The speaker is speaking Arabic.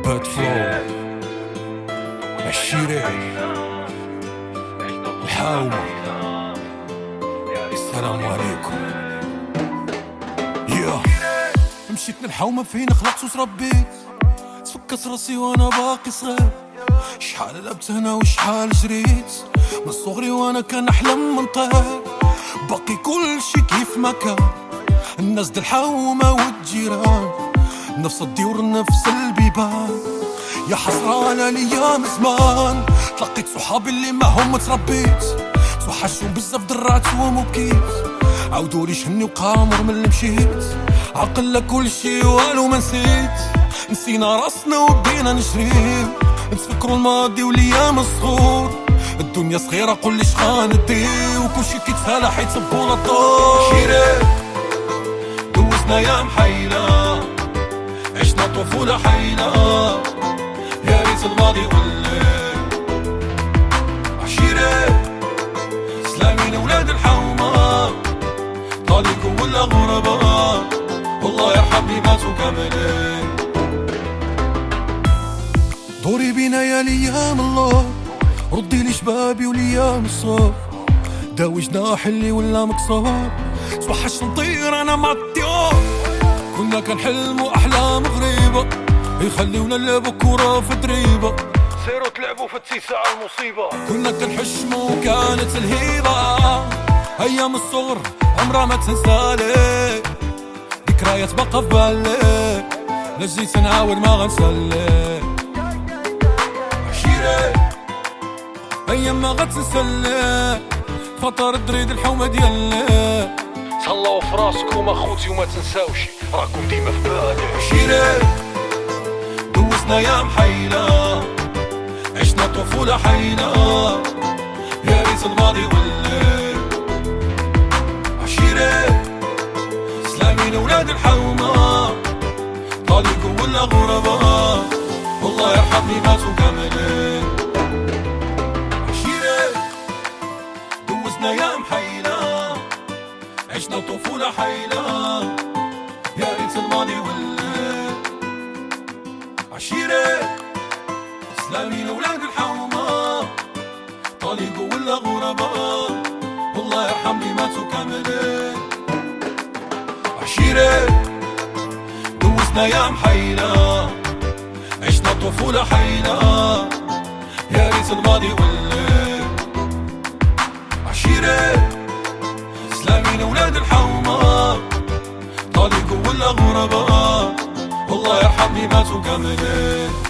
باد فلو عشيري الحاومة. السلام عليكم. مشيت للحومة فين خلقت وتربيت، تفكت راسي وانا باقي صغير. شحال لعبت هنا وشحال جريت، من صغري وانا كنحلم من طير. باقي كلشي كيف ما كان، الناس د الحومة والجيران، نفس الديور نفس البيبان. يا حسرة على الايام زمان، تلقيت صحابي اللي معهم تربيت، توحشتهم بزاف درعتهم وبكيت. عاودولي شهني وقامر من اللي مشيت، عقل كلشي والو ما نسيت. نسينا راسنا وبدينا نجريو، نتفكروا الماضي والايام الصغور. الدنيا صغيرة قولي شغنديو، كلشي كيتفالى حيت صبونا الدور. شيري دوزنا ايام حيلة، عشنا طفولة حيلة، يا ريت الماضي ولي. عشيري سلامين ولاد الحومة، طالقوا ولا غرباء، والله يرحم لي ماتوا كاملين. دوري بينا يا ليام الله، ردي لي شبابي وليام الصغر. داوي جناحي اللي ولا مكسور، توحشت نطير انا مع الطيور. كنا كنحلموا احلام غريبة، يخليونا نلعبوا كورة في دريبة، سيروا تلعبوا في اتساع المصيبة. كنا كنحشموا وكانت الهيبة، ايام الصغر عمرها ما تنسالي، ذكريات باقا في بالي، لا جيت نعاود ما غنسالي. عشيري ايام ما غتنسالي، خاطر دريد الحومة ديالي. تهلاو في راسكم اخوتي وما تنساوش راكم ديما في بالي. عشيري دوزنا ايام حيلة، عشنا طفولة حيلة، يا ريت الماضي ولي. عشيري سلامين ولاد الحومة، طالقوا ولا غرباء، والله يرحم لي ماتوا كاملين. عشيري دوزنا ايام حيلة، عشنا طفولة حيلة، يا ريت الماضي ولي. عشيري سلامين ولاد الحومة، طالقوا ولا غرباء، والله يرحم لي ماتوا كاملين. عشيري دوزنا ايام حيلة، عشنا طفولة حيلة، يا ريت الماضي ولي. عشيري سلامين ولاد الحومة، طالقوا ولا غرباء، والله يرحم لي ماتوا كاملين.